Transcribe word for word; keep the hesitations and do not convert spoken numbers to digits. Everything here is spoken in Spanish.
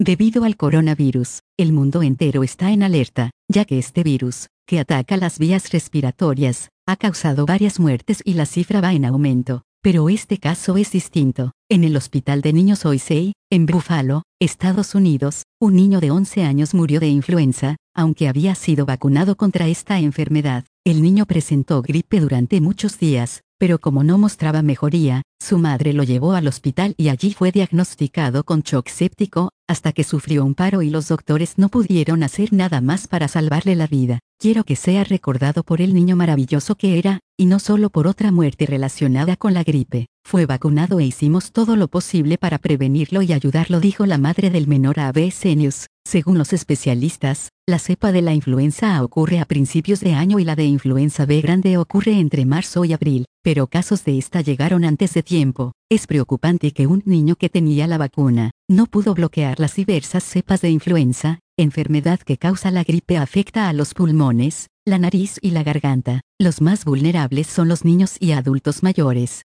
Debido al coronavirus, el mundo entero está en alerta, ya que este virus, que ataca las vías respiratorias, ha causado varias muertes y la cifra va en aumento. Pero este caso es distinto. En el hospital de niños Oisei, en Buffalo, Estados Unidos, un niño de once años murió de influenza, aunque había sido vacunado contra esta enfermedad. El niño presentó gripe durante muchos días, pero como no mostraba mejoría, su madre lo llevó al hospital y allí fue diagnosticado con shock séptico, hasta que sufrió un paro y los doctores no pudieron hacer nada más para salvarle la vida. Quiero que sea recordado por el niño maravilloso que era, y no solo por otra muerte relacionada con la gripe. Fue vacunado e hicimos todo lo posible para prevenirlo y ayudarlo, dijo la madre del menor a A B C News. Según los especialistas, la cepa de la influenza A ocurre a principios de año y la de influenza B grande ocurre entre marzo y abril, pero casos de esta llegaron antes de tiempo. Es preocupante que un niño que tenía la vacuna no pudo bloquear las diversas cepas de influenza, enfermedad que causa la gripe. Afecta a los pulmones, la nariz y la garganta. Los más vulnerables son los niños y adultos mayores.